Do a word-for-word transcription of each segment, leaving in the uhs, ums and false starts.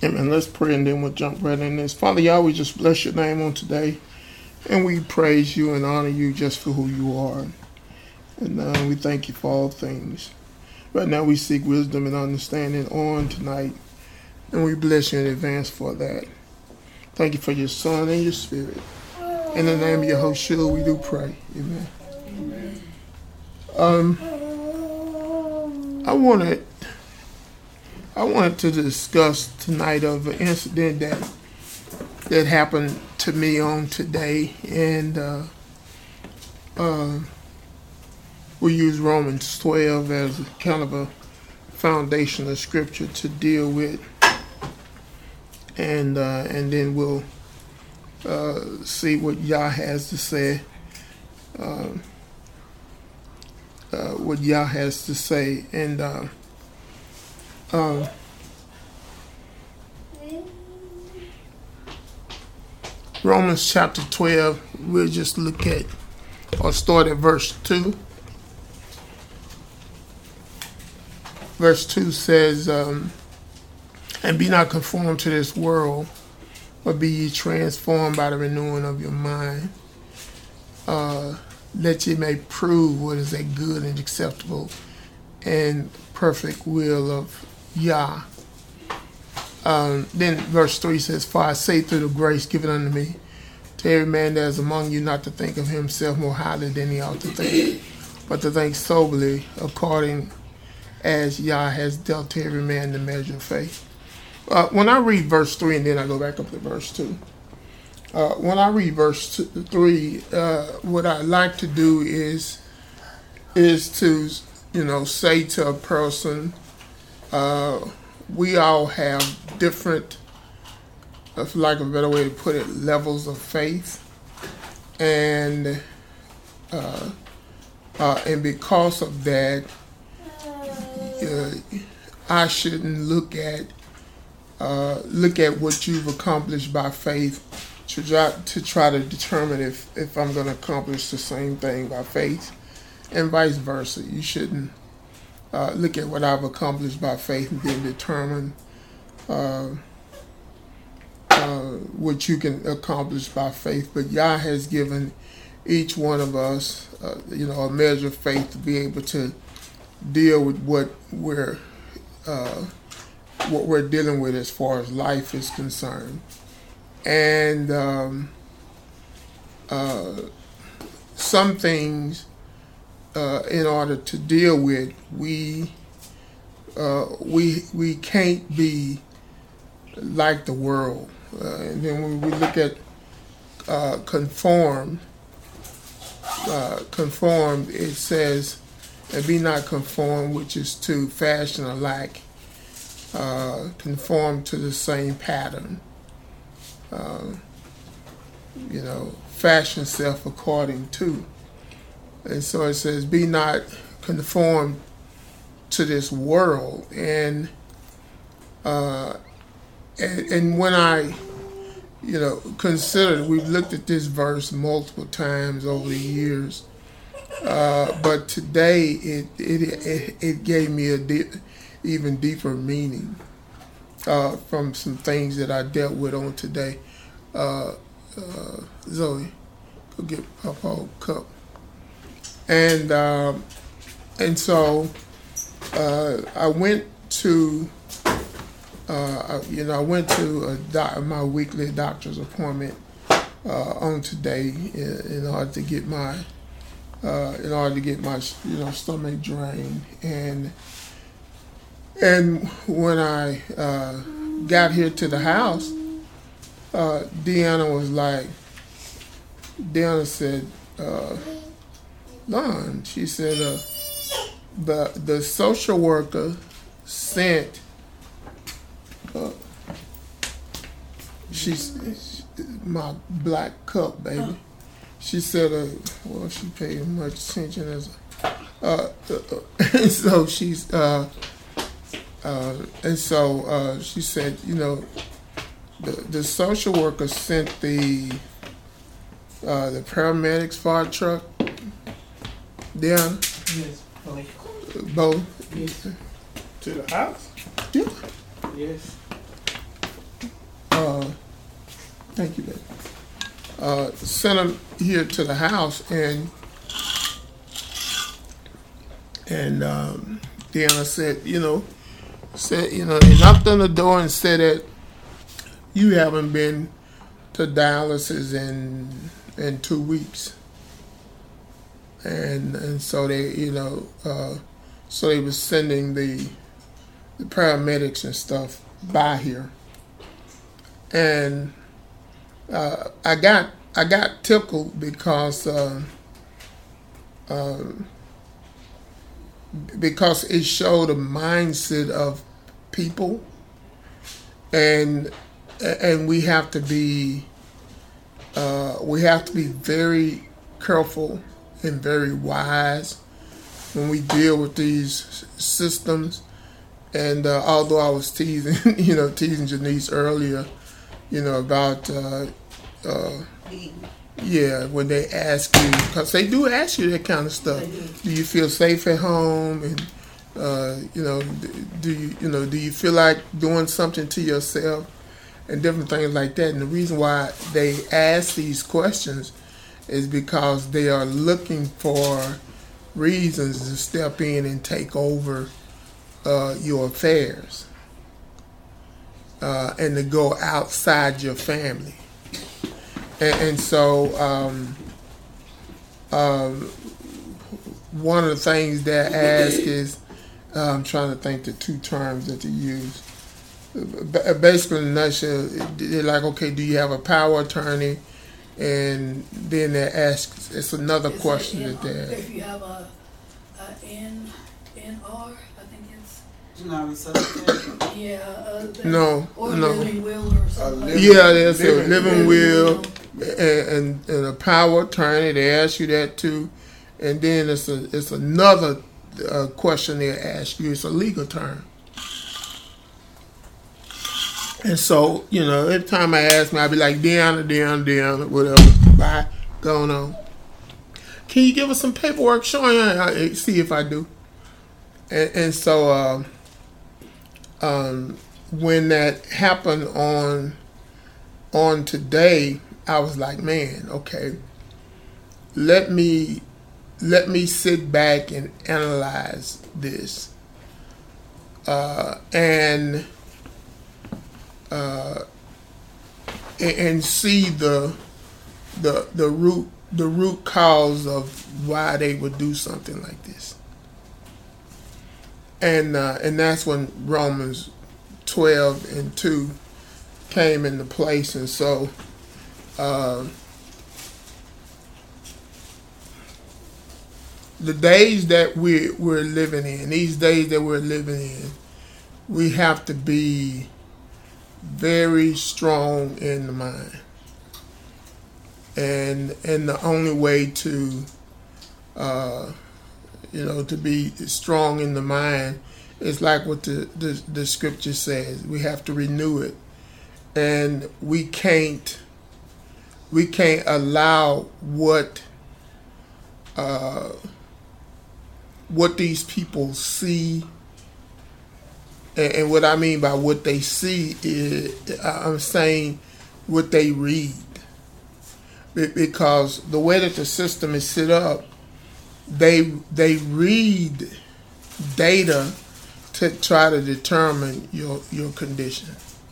Amen. Let's pray and then we'll jump right in this. Father, Yah, we just bless your name on today. And we praise you and honor you just for who you are. And uh, we thank you for all things. Right now we seek wisdom and understanding on tonight. And we bless you in advance for that. Thank you for your Son and your Spirit. In the name of Yahushua, we do pray. Amen. Amen. Um, I wanted, I wanted to discuss tonight of an incident that that happened to me on today, and uh, uh, we use Romans twelve as kind of a foundation of scripture to deal with, and uh, and then we'll uh, see what Yah has to say. Uh, uh, what Yah has to say, and uh, uh, Romans chapter twelve, we'll just look at, or start at verse two. Verse two says, um, and be not conformed to this world, but be ye transformed by the renewing of your mind, uh, that ye may prove what is a good and acceptable and perfect will of Yah. Um, then verse three says, for I say through the grace given unto me, to every man that is among you, not to think of himself more highly than he ought to think, but to think soberly, according as Yah has dealt to every man the measure of faith. Uh, when I read verse three, and then I go back up to verse two, uh, when I read verse two, three, uh, what I like to do is, is to, you know, say to a person, uh, we all have different, if like a better way to put it, levels of faith, and uh, uh, and because of that, uh, I shouldn't look at uh, look at what you've accomplished by faith to try to try to determine if if I'm going to accomplish the same thing by faith, and vice versa. You shouldn't Uh, look at what I've accomplished by faith and then determine uh, uh, what you can accomplish by faith. But Yah has given each one of us, uh, you know, a measure of faith to be able to deal with what we're uh, what we're dealing with as far as life is concerned. And um, uh, some things, Uh, in order to deal with, we uh, we we can't be like the world. Uh, and then when we look at uh, conform, uh, conformed, it says, and be not conformed, which is to fashion alike, uh, conform to the same pattern. Uh, you know, fashion self according to. And so it says, be not conformed to this world. And, uh, and and when I, you know, consider, we've looked at this verse multiple times over the years, uh, but today it it it, it gave me a deep, even deeper meaning uh, from some things that I dealt with on today. Uh, uh, Zoe, go get Papa a cup. And uh, and so uh, I went to uh, you know I went to a doc- my weekly doctor's appointment uh, on today in, in order to get my uh, in order to get my you know stomach drained, and and when I uh, got here to the house, uh, Deanna was like Deanna said. Uh, Lon, she said, uh, the the social worker sent. Uh, she's my black cup, baby. She said, uh, well, she paid much attention as, a, uh, uh, and so she's, uh, uh, and so uh, she said, you know, the the social worker sent the uh, the paramedics fire truck. Down? Yes, both. Both? Yes. To the house? Yeah. Yes. Thank you, baby. Uh, sent him here to the house, and and um, Deanna said, you know, said, you know, he knocked on the door and said that you haven't been to dialysis in in two weeks, and and so they, you know, uh, so they was sending the the paramedics and stuff by here, and uh, I got I got tickled because uh, uh, because it showed a mindset of people, and and we have to be uh, we have to be very careful and very wise when we deal with these systems. And uh, although I was teasing, you know, teasing Janice earlier, you know, about, uh, uh, yeah, when they ask you, because they do ask you that kind of stuff. Do you feel safe at home? And, uh, you know, do you, you know, do you feel like doing something to yourself? And different things like that. And the reason why they ask these questions is because they are looking for reasons to step in and take over Uh, your affairs, uh, and to go outside your family, and, and so um, um, one of the things they ask is, uh, I'm trying to think the two terms that they use. Basically, in a nutshell, they're like, okay, do you have a power attorney? And then they ask, it's another Is question it that they ask. If you have a, a N, N R, I think it's. No, resuscitation. Yeah. Uh, No, or no. living will or something. living- Yeah, there's a Living- living will and, and, and a power attorney. They ask you that too, and then it's a it's another uh, question they ask you. It's a legal term, and so you know every time I ask me, I'd be like Deanna, Deanna, Deanna, whatever. Bye, going on. Can you give us some paperwork showing? I, I see if I do. And, and so. Uh, Um, when that happened on on today, I was like, man, okay, let me let me sit back and analyze this, uh, and uh, and, and see the the the root the root cause of why they would do something like this. And uh, and that's when Romans twelve and two came into place. And so uh, the days that we, we're living in, these days that we're living in, we have to be very strong in the mind. And, and the only way to... Uh, you know, to be strong in the mind, it's like what the, the, the scripture says. We have to renew it. And we can't, we can't allow what, uh, what these people see. And, and what I mean by what they see is, I'm saying what they read. Because the way that the system is set up, They they read data to try to determine your your condition,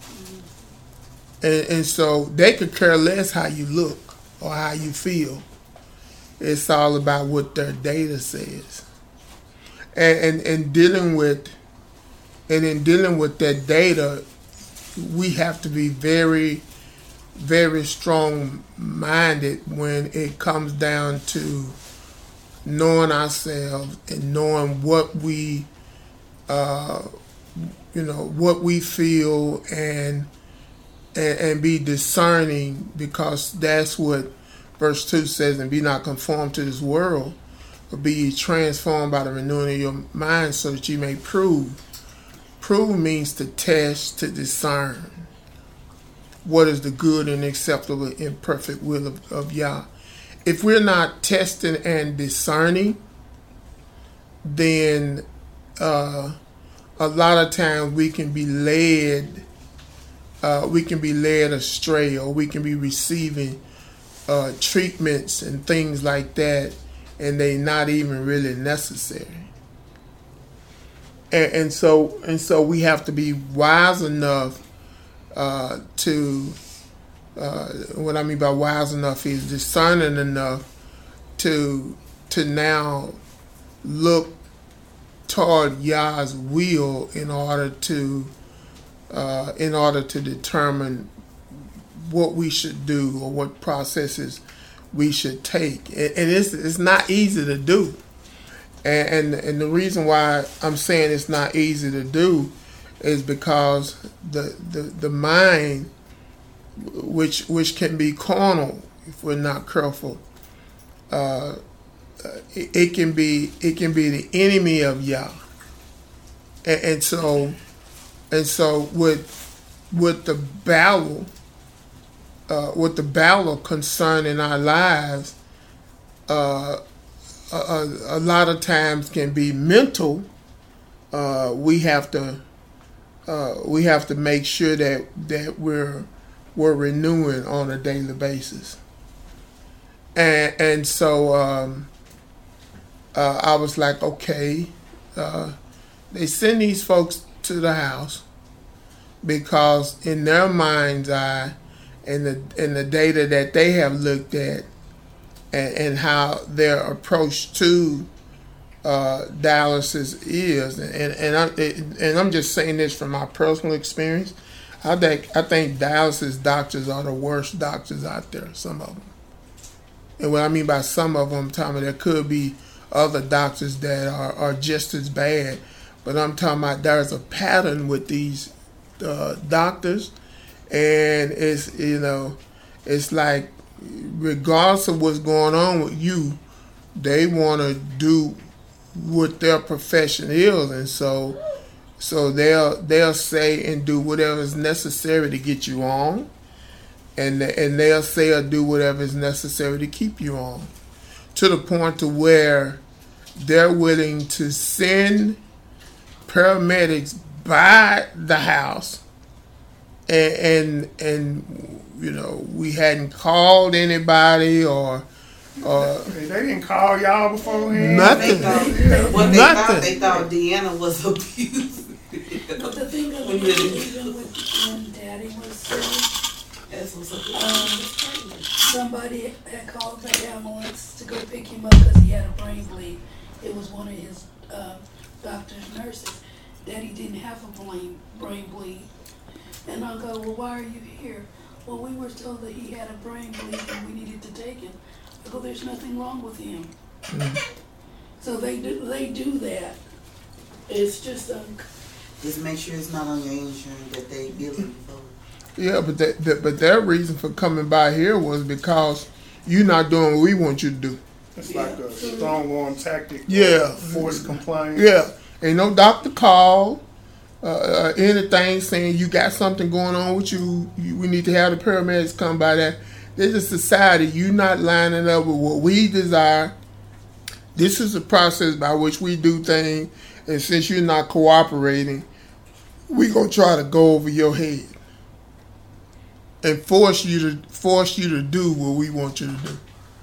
and, and so they could care less how you look or how you feel. It's all about what their data says, and and, and dealing with, and in dealing with that data, we have to be very, very strong-minded when it comes down to knowing ourselves and knowing what we, uh, you know, what we feel, and, and and be discerning, because that's what verse two says, and be not conformed to this world, but be ye transformed by the renewing of your mind, so that you may prove. Prove means to test, to discern what is the good and acceptable and perfect will of, of Yah. If we're not testing and discerning, then uh, a lot of times we can be led uh, we can be led astray, or we can be receiving uh, treatments and things like that, and they not even really necessary. And, and so and so we have to be wise enough uh, to. Uh, what I mean by wise enough is discerning enough to to now look toward Yah's will in order to uh, in order to determine what we should do or what processes we should take. And, and it's it's not easy to do. And, and and the reason why I'm saying it's not easy to do is because the the, the mind, which which can be carnal if we're not careful, uh, it, it can be it can be the enemy of Yah, and, and so and so with with the battle, uh, with the battle concern in our lives, uh, a, a lot of times can be mental. Uh, we have to uh, we have to make sure that that we're we're renewing on a daily basis. And and so um, uh, I was like, okay, uh, they send these folks to the house because in their mind's eye and the and the data that they have looked at and, and how their approach to uh, dialysis is, and and I and I'm just saying this from my personal experience. I think I think dialysis doctors are the worst doctors out there. Some of them, and what I mean by some of them, I'm talking about there could be other doctors that are, are just as bad. But I'm talking about there's a pattern with these uh, doctors, and it's you know, it's like regardless of what's going on with you, they want to do what their profession is, and so. So they'll they'll say and do whatever is necessary to get you on, and and they'll say or do whatever is necessary to keep you on, to the point to where they're willing to send paramedics by the house, and and, and you know we hadn't called anybody or. Uh, they didn't call y'all beforehand. Nothing. They thought, what they Nothing. thought, they thought Deanna was abused. But the thing of it is, even with when Daddy was sick, That's what's up. um, somebody had called the ambulance to go pick him up because he had a brain bleed. It was one of his uh, doctor's nurses. Daddy didn't have a brain brain bleed, and I go, well, why are you here? Well, we were told that he had a brain bleed and we needed to take him. I go, there's nothing wrong with him. Mm-hmm. So they do they do that. It's just um. Just make sure it's not on your insurance that they billing for. Yeah, but that, that but their reason for coming by here was because you're not doing what we want you to do. It's like a strong arm tactic. Yeah. Forced compliance. Yeah. Ain't no doctor call, uh, uh, anything saying you got something going on with you, you. We need to have the paramedics come by that. There's a society, you not lining up with what we desire. This is a process by which we do things, and since you're not cooperating, we gonna try to go over your head and force you to force you to do what we want you to do.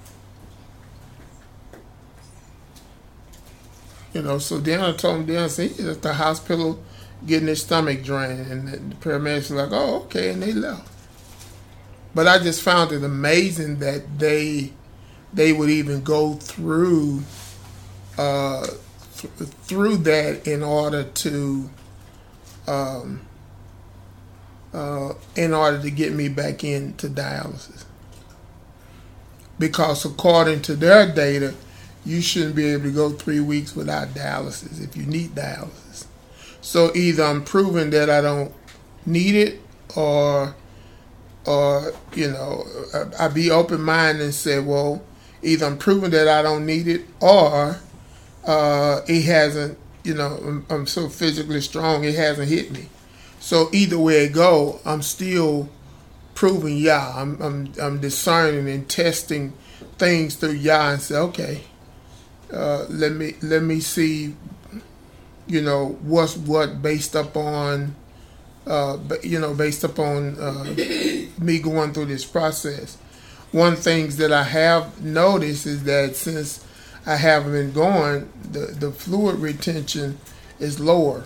You know, so then I told him, then I said, he's at the hospital getting his stomach drained, and the, the paramedics were like, oh, okay, and they left. But I just found it amazing that they they would even go through uh, th- through that in order to um, uh, in order to get me back into dialysis. Because according to their data, you shouldn't be able to go three weeks without dialysis if you need dialysis. So either I'm proving that I don't need it, or or you know, I, I be open-minded and say, well, either I'm proving that I don't need it, or uh, it hasn't, you know, I'm, I'm so physically strong, it hasn't hit me. So either way it go, I'm still proving Yah. I'm, I'm, I'm discerning and testing things through Yah and say, okay, uh, let me let me see, you know, what's what based upon uh, but, you know, based upon uh, me going through this process. One things that I have noticed is that since I haven't been going, the, the fluid retention is lower.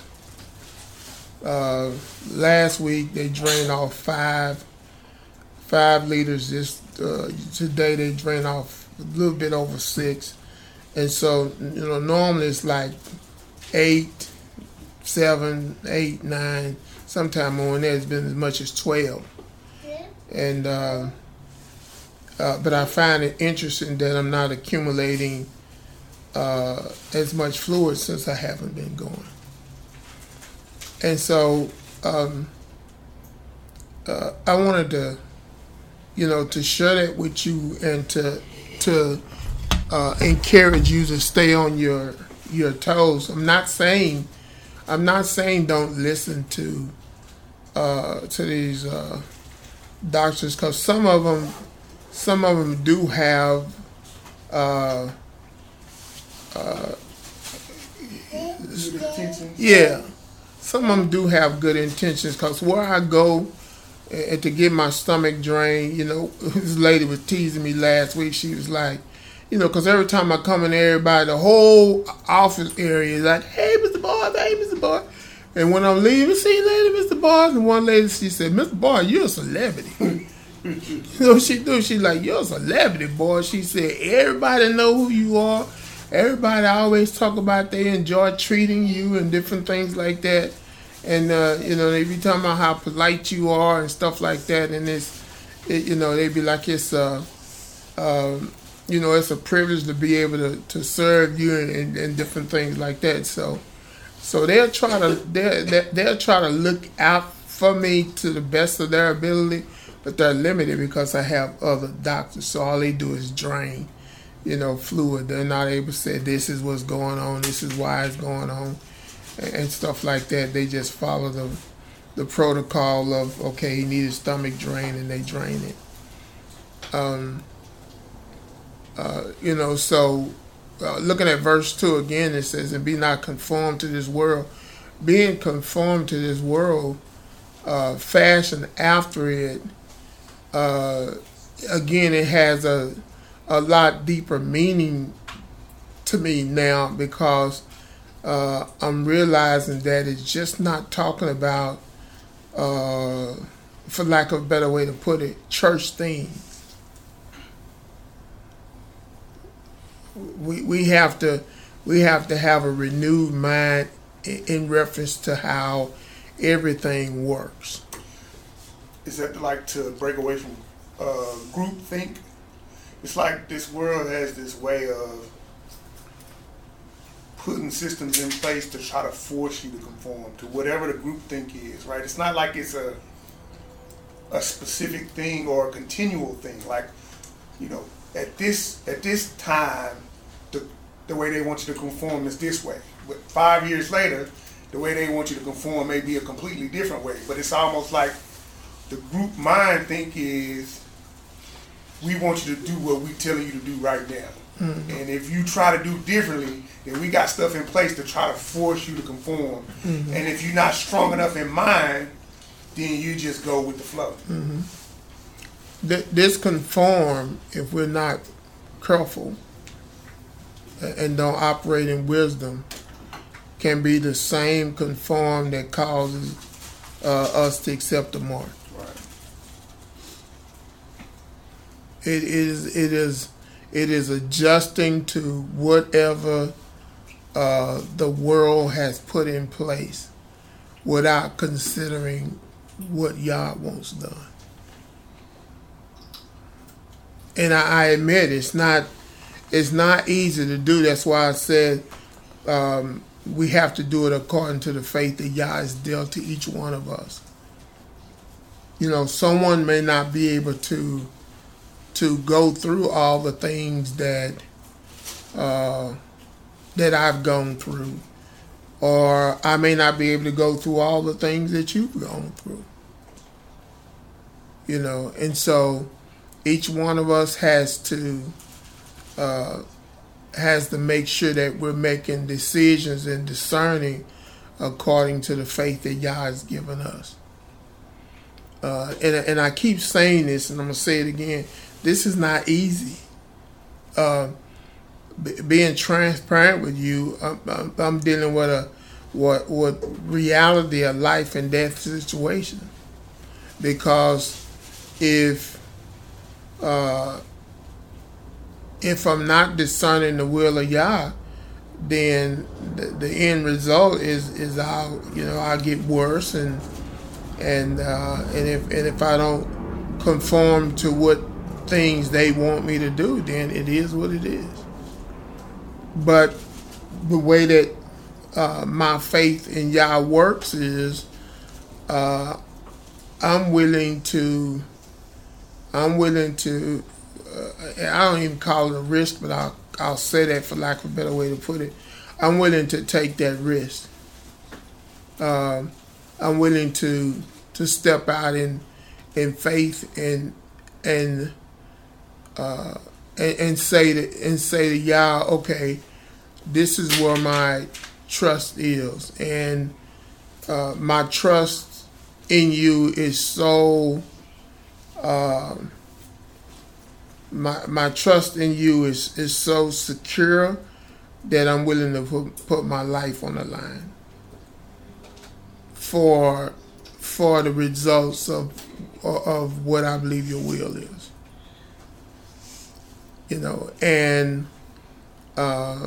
Uh, last week they drained off five five liters. This uh, today they drained off a little bit over six, and so you know normally it's like eight, seven, eight, nine. Sometime on there it's been as much as twelve, and uh, uh, but I find it interesting that I'm not accumulating uh, as much fluid since I haven't been going. And so um, uh, I wanted to, you know, to share that with you and to to uh, encourage you to stay on your your toes. I'm not saying I'm not saying don't listen to uh, to these uh, doctors, because some of them some of them do have uh, uh, Good intentions. yeah. Some of them do have good intentions, because where I go and to get my stomach drained, you know, this lady was teasing me last week. She was like, you know, because every time I come in, everybody, the whole office area is like, hey, Mister Boyd, hey, Mister Boyd. And when I'm leaving, see you later, Mister Boyd. And one lady, she said, Mister Boyd, you're a celebrity. You know what she do? She's like, you're a celebrity, boy. She said, everybody know who you are. Everybody always talk about they enjoy treating you and different things like that. And, uh, you know, they be talking about how polite you are and stuff like that. And it's, it, you know, they be like, it's a, uh, you know, it's a privilege to be able to, to serve you and, and, and different things like that. So, so they'll try to, they'll, they'll try to look out for me to the best of their ability, but they're limited because I have other doctors. So all they do is drain, you know, fluid. They're not able to say this is what's going on, this is why it's going on, and, and stuff like that. They just follow the the protocol of, okay, he needs a stomach drain, and they drain it. Um, uh, you know, so uh, looking at verse two again, it says, and be not conformed to this world. Being conformed to this world, uh, fashioned after it, uh, again, it has a a lot deeper meaning to me now, because uh, I'm realizing that it's just not talking about, uh, for lack of a better way to put it, church things. We we have to we have to have a renewed mind in, in reference to how everything works. Is that like to break away from uh, group think? It's like this world has this way of putting systems in place to try to force you to conform to whatever the group think is, right? It's not like it's a a specific thing or a continual thing. Like, you know, at this at this time, the the way they want you to conform is this way. But five years later, the way they want you to conform may be a completely different way. But it's almost like the group mind think is, we want you to do what we telling you to do right now. Mm-hmm. And if you try to do differently, then we got stuff in place to try to force you to conform. Mm-hmm. And if you're not strong enough in mind, then you just go with the flow. Mm-hmm. Th- this conform, if we're not careful and don't operate in wisdom, can be the same conform that causes uh, us to accept the mark. It is it is it is adjusting to whatever uh, the world has put in place without considering what Yah wants done. And I, I admit it's not it's not easy to do. That's why I said um, we have to do it according to the faith that Yah has dealt to each one of us. You know, someone may not be able to. to go through all the things that uh, that I've gone through, or I may not be able to go through all the things that you've gone through. You know, and so each one of us has to uh, has to make sure that we're making decisions and discerning according to the faith that Yah has given us. Uh, and, and I keep saying this, and I'm going to say it again. This is not easy. Uh, b- being transparent with you, I'm, I'm, I'm dealing with a what what reality of life and death situation. Because if uh, if I'm not discerning the will of Yah, then the, the end result is is I'll you know I'll get worse, and and uh, and if and if I don't conform to what things they want me to do, then it is what it is. But the way that uh, my faith in Yah works is uh, I'm willing to I'm willing to uh, I don't even call it a risk, but I'll I'll say that for lack of a better way to put it. I'm willing to take that risk. Um, I'm willing to to step out in in faith and and uh, and, and say to and say to Yah, okay, this is where my trust is, and uh, my trust in you is so. Uh, my my trust in you is is so secure that I'm willing to put, put my life on the line for for the results of of what I believe your will is. You know, and uh,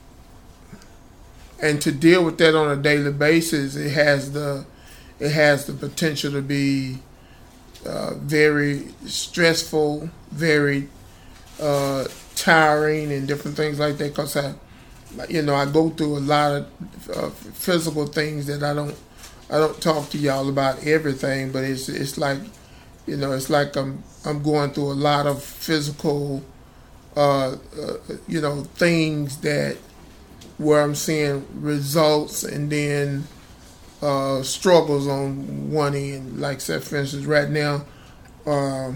and to deal with that on a daily basis, it has the it has the potential to be uh, very stressful, very uh, tiring, and different things like that. Because I, you know, I go through a lot of uh, physical things that I don't I don't talk to y'all about everything, but it's it's like, you know, it's like I'm I'm going through a lot of physical, uh, uh, you know, things that where I'm seeing results and then uh, struggles on one end. Like, say, for instance, right now, uh,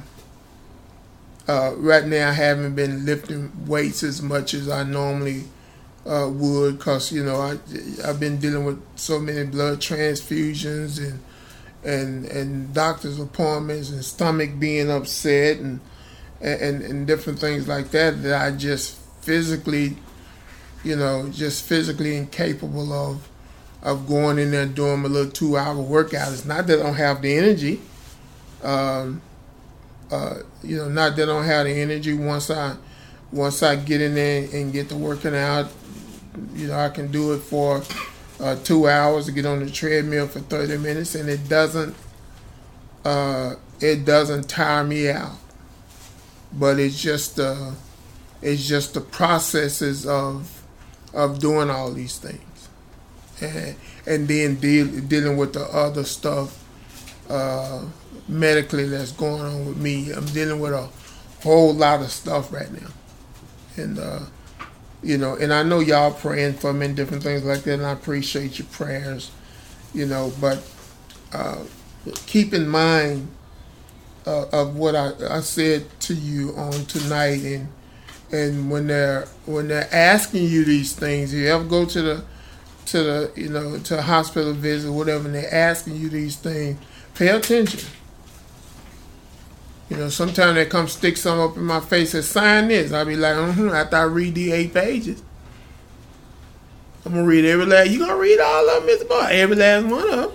uh, right now I haven't been lifting weights as much as I normally uh, would, because, you know, I I've been dealing with so many blood transfusions and and and doctor's appointments and stomach being upset and and and different things like that, that I just physically, you know, just physically incapable of of going in there and doing my little two hour workout. It's not that I don't have the energy, um, uh, you know, not that I don't have the energy. Once I once I get in there and get to working out, you know, I can do it for uh, two hours to get on the treadmill for thirty minutes, and it doesn't uh, it doesn't tire me out. But it's just uh, it's just the processes of of doing all these things, and and then deal, dealing with the other stuff uh, medically that's going on with me. I'm dealing with a whole lot of stuff right now, and uh, you know, and I know y'all praying for me and different things like that, and I appreciate your prayers, you know. But uh, keep in mind uh, of what I, I said to you on tonight, and. And when they're when they're asking you these things, if you ever go to the to the you know to a hospital visit or whatever, and they're asking you these things, pay attention. You know, sometimes they come stick something up in my face and sign this. I'll be like, mm-hmm, after I read the eight pages, I'm gonna read every last. You gonna read all of them, Mister Boy? Every last one of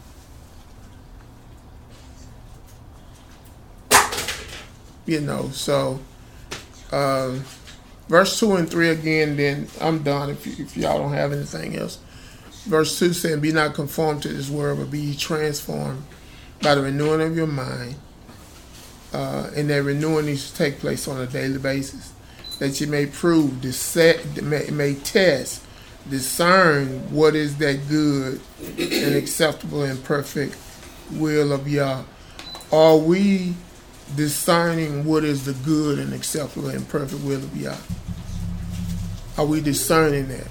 them. You know, so. Uh, verse two and three again, then I'm done if, you, if y'all don't have anything else. Verse two saying, be not conformed to this world, but be ye transformed by the renewing of your mind. Uh, and that renewing needs to take place on a daily basis, that you may prove, dissect, may, may test, discern what is that good and acceptable and perfect will of Yah. Are we discerning what is the good and acceptable and perfect will of Yah? Are we discerning that?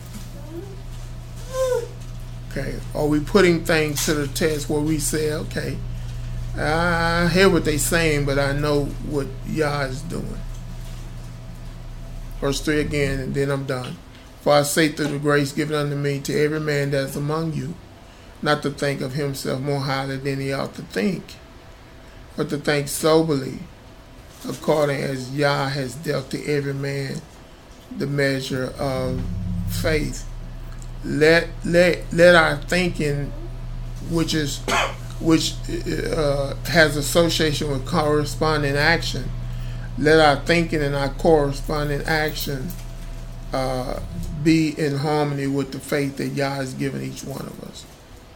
Okay. Are we putting things to the test where we say, okay, I hear what they're saying, but I know what Yah is doing? Verse three again, and then I'm done. For I say through the grace given unto me, to every man that is among you, not to think of himself more highly than he ought to think, but to think soberly, according as Yah has dealt to every man the measure of faith. Let let let our thinking, which is which uh, has association with corresponding action, let our thinking and our corresponding action uh, be in harmony with the faith that Yah has given each one of us.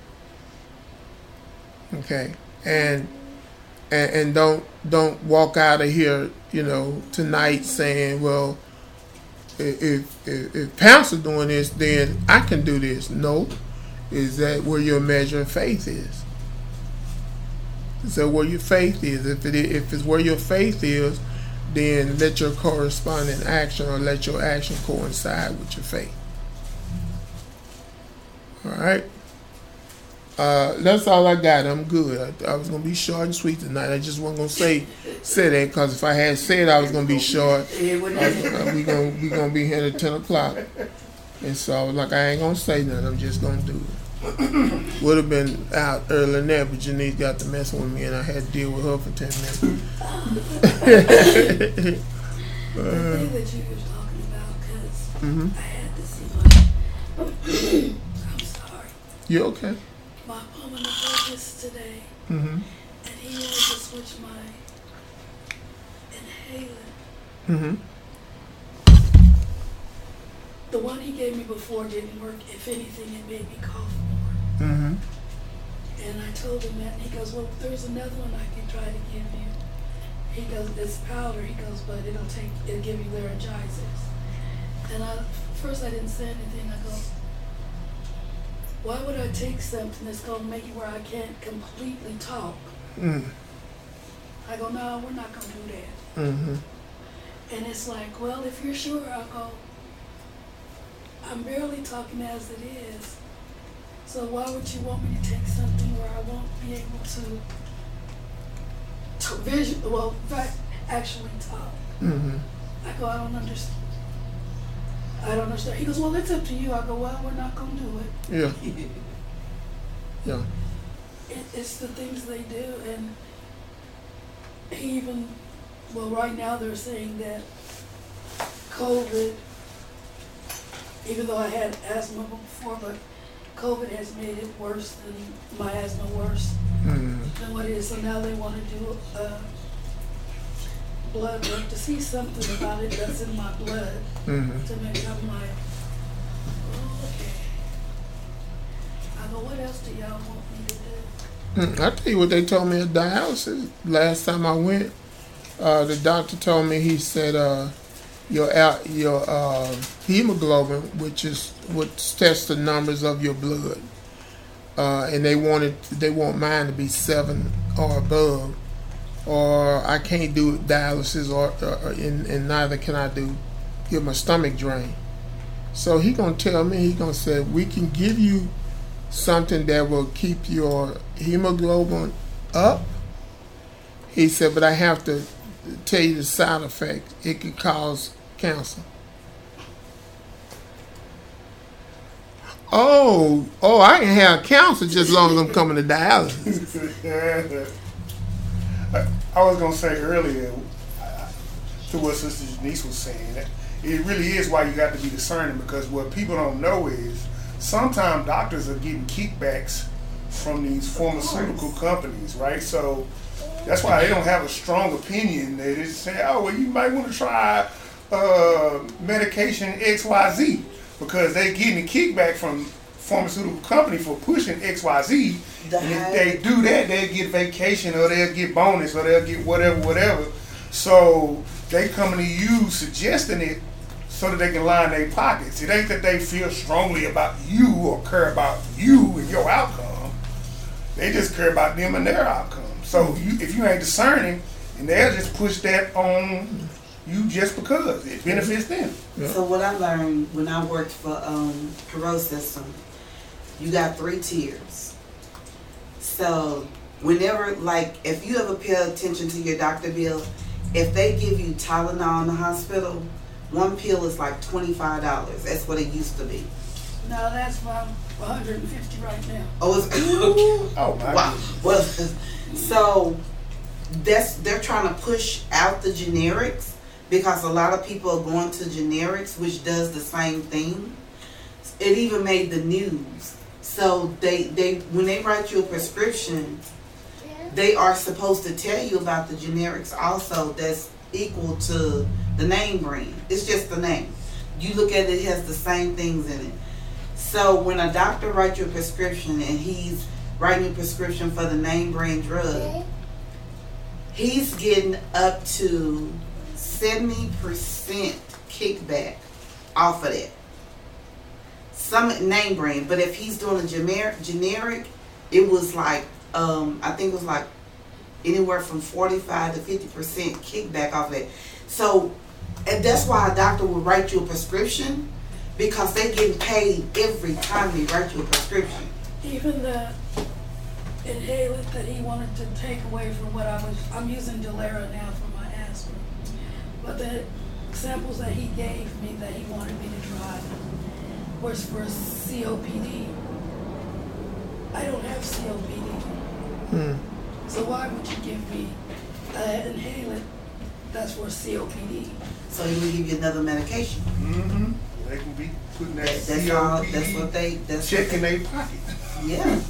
Okay, and and, and don't don't walk out of here, you know, tonight saying, well, if if, if Pastor doing this, then I can do this. No, is that where your measure of faith is? Is that where your faith is? If it if it's where your faith is, then let your corresponding action or let your action coincide with your faith. All right. Uh, that's all I got. I'm good. I, I was gonna be short and sweet tonight. I just wasn't gonna say say that because if I had said I was gonna be short, I, uh, we gonna we gonna be here at ten o'clock. And so I was like, I ain't gonna say nothing. I'm just gonna do it. Would have been out earlier than that, but Janice got to messing with me, and I had to deal with her for ten minutes. The thing that you were talking about, because Mm-hmm. I had to see my. I'm sorry. You okay? My pulmonologist today, Mm-hmm. and he wanted to switch my inhaler. Mm-hmm. The one he gave me before didn't work. If anything, it made me cough more. Mm-hmm. And I told him that, and he goes, well, there's another one I can try to give you. He goes, it's powder. He goes, but it'll take, it'll give you laryngitis. And I, first I didn't say anything. I go, why would I take something that's going to make you where I can't completely talk? Mm. I go, no, we're not going to do that. Mm-hmm. And it's like, well, if you're sure, I'll go, I'm barely talking as it is. So why would you want me to take something where I won't be able to, to vision, well, in fact, actually talk? Mm-hmm. I go, I don't understand. I don't understand. He goes, well, it's up to you. I go, well, we're not going to do it. Yeah. Yeah. It, it's the things they do. And he even, well, right now they're saying that COVID, even though I had asthma before, but COVID has made it worse than my asthma worse Mm-hmm. than what it is. So now they want to do uh, blood work to see something about it that's in my blood. Mm-hmm. To make I'm like, oh, okay. I go, what else do y'all want me to do? Mm, I tell you what they told me at dialysis last time I went. Uh, the doctor told me, he said, uh, your out your uh, hemoglobin, which is what tests the numbers of your blood, uh, and they wanted they want mine to be seven or above, or I can't do dialysis, or, or and, and neither can I do get my stomach drained. So he gonna tell me, he gonna say, we can give you something that will keep your hemoglobin up. He said, but I have to tell you the side effect. It could cause cancer. Oh, oh, I can have cancer just as long as I'm coming to dialysis. I was gonna say earlier uh, to what Sister Janice was saying, that it really is why you got to be discerning, because what people don't know is sometimes doctors are getting kickbacks from these pharmaceutical companies, right? So that's why they don't have a strong opinion. They just say, oh, well, you might want to try uh, medication X Y Z, because they getting a kickback from pharmaceutical company for pushing X Y Z. And if they do that, they'll get vacation, or they'll get bonus, or they'll get whatever, whatever. So they coming to you suggesting it so that they can line their pockets. It ain't that they feel strongly about you or care about you and your outcome. They just care about them and their outcome. So you, if you ain't discerning, and they'll just push that on you just because it benefits them. Yeah. So what I learned when I worked for um, Perot System, you got three tiers. So whenever, like, if you ever pay attention to your doctor bill, if they give you Tylenol in the hospital, one pill is like twenty-five dollars. That's what it used to be. No, that's about one hundred fifty right now. Oh, it's Oh my wow. goodness. Well, so that's they're trying to push out the generics because a lot of people are going to generics, which does the same thing. It even made the news. So they they when they write you a prescription, they are supposed to tell you about the generics also. That's equal to the name brand. It's just the name. You look at it, it has the same things in it. So when a doctor writes you a prescription and he's writing a prescription for the name brand drug, he's getting up to seventy percent kickback off of that. Some name brand, but if he's doing a generic, generic, it was like um, I think it was like anywhere from forty-five to fifty percent kickback off of it. So, and that's why a doctor will write you a prescription, because they getting paid every time they write you a prescription. Even the inhalant that he wanted to take away from what I was, I'm using Delera now for my asthma, but the samples that he gave me that he wanted me to try was for C O P D. I don't have C O P D. Hmm. So why would you give me an inhalant that's for C O P D? So he will give you another medication. Mm-hmm. They can be putting that, That, that's C O P D all. That's what they. That's check in what they, their pocket. Yeah.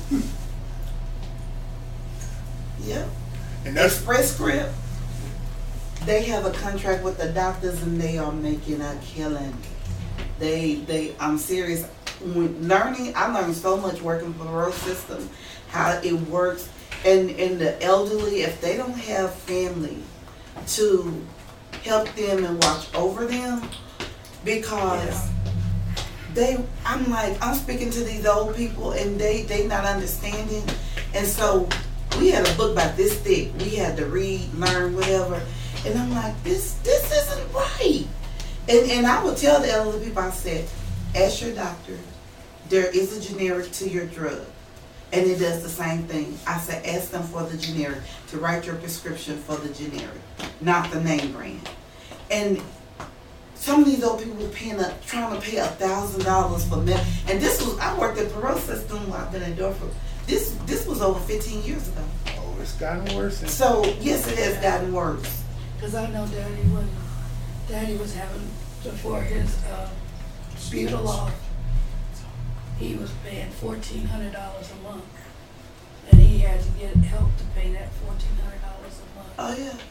Yeah. And that's Express Script, they have a contract with the doctors and they are making a killing. They, they, I'm serious. When learning, I learned so much working for the road system, how it works. And, and the elderly, if they don't have family to help them and watch over them, because Yeah. they, I'm like, I'm speaking to these old people and they, they not understanding. And so we had a book about this thick. We had to read, learn, whatever. And I'm like, this, this isn't right. And, and I would tell the elderly people, I said, ask your doctor, there is a generic to your drug. And it does the same thing. I said, ask them for the generic, to write your prescription for the generic, not the name brand. And some of these old people were paying a, trying to pay a thousand dollars for med. And this was, I worked at Perot System, I've been at Dorford. This this was over fifteen years ago. oh, it's gotten worse. And So yes, it has gotten worse. Because I know Daddy was, Daddy was having, before his uh, butyl off, he was paying fourteen hundred dollars a month. And he had to get help to pay that fourteen hundred dollars a month. Oh yeah.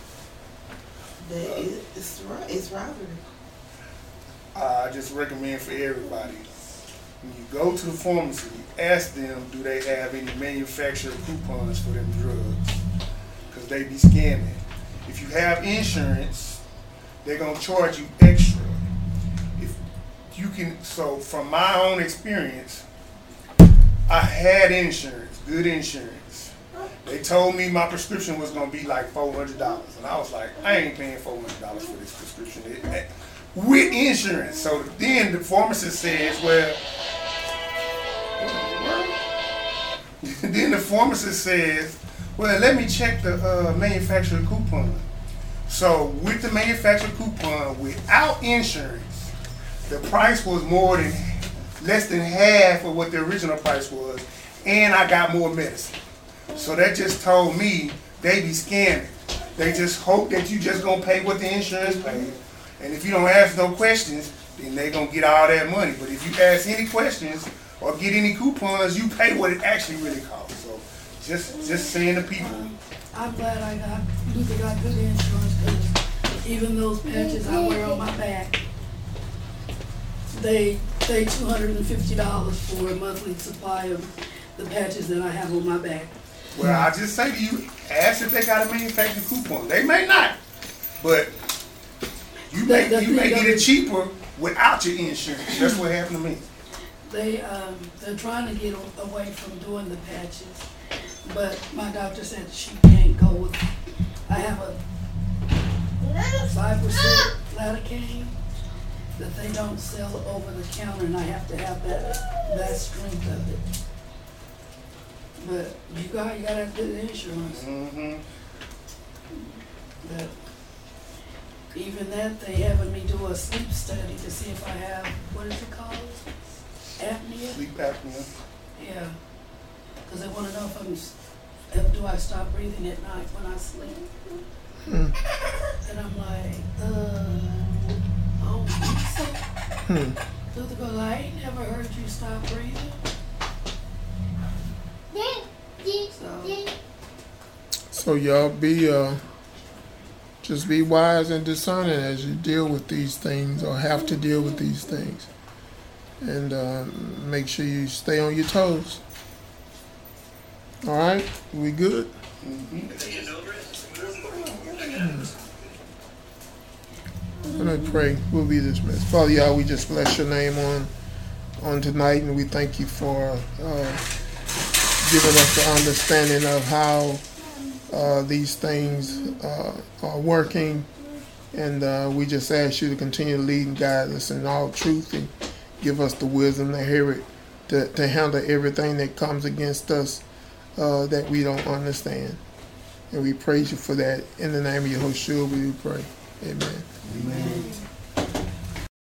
That is, it's right. It's robbery. uh, I just recommend for everybody, when you go to the pharmacy, ask them, do they have any manufacturer coupons for them drugs? Because they be scamming. If you have insurance, they're going to charge you extra. If you can, so from my own experience, I had insurance, good insurance. They told me my prescription was going to be like four hundred dollars. And I was like, I ain't paying four hundred dollars for this prescription. It, it, with insurance. So then the pharmacist says, well, then the pharmacist says, well, let me check the uh, manufacturer coupon. So with the manufacturer coupon, without insurance, the price was more than, less than half of what the original price was, and I got more medicine. So that just told me they be scamming. They just hope that you just gonna pay what the insurance pays. And if you don't ask no questions, then they gonna get all that money. But if you ask any questions or get any coupons, you pay what it actually really costs. So just just saying to people. I'm glad I got, Luther got good insurance, because even those patches I wear on my back, they pay two hundred fifty dollars for a monthly supply of the patches that I have on my back. Well, I just say to you, ask if they got a manufacturer coupon. They may not, but you may The- the you may thing get of it it- cheaper without your insurance. That's what happened to me. They, um, they're trying to get a- away from doing the patches, but my doctor said she can't go with, I have a five percent lidocaine that they don't sell over the counter, and I have to have that, that strength of it. But you got, you gotta have good insurance. Mm-hmm. But even that, they having me do a sleep study to see if I have, what is it called? Apnea? Sleep apnea. Yeah. Because they want to know if I'm s- if, do I stop breathing at night when I sleep? Hmm. And I'm like, uh, I don't think so. Hmm. Luther goes, I ain't never heard you stop breathing. So, So y'all be uh, just be wise and discerning as you deal with these things or have to deal with these things, and uh, make sure you stay on your toes. All right, we good? Let me pray. We'll be dismissed. Father, y'all, we just bless your name on on tonight, and we thank you for uh, giving us the understanding of how uh, these things uh, are working. And uh, we just ask you to continue to lead and guide us in all truth and give us the wisdom to hear it, to, to handle everything that comes against us uh, that we don't understand. And we praise you for that. In the name of Yahushua, we pray. Amen. Amen.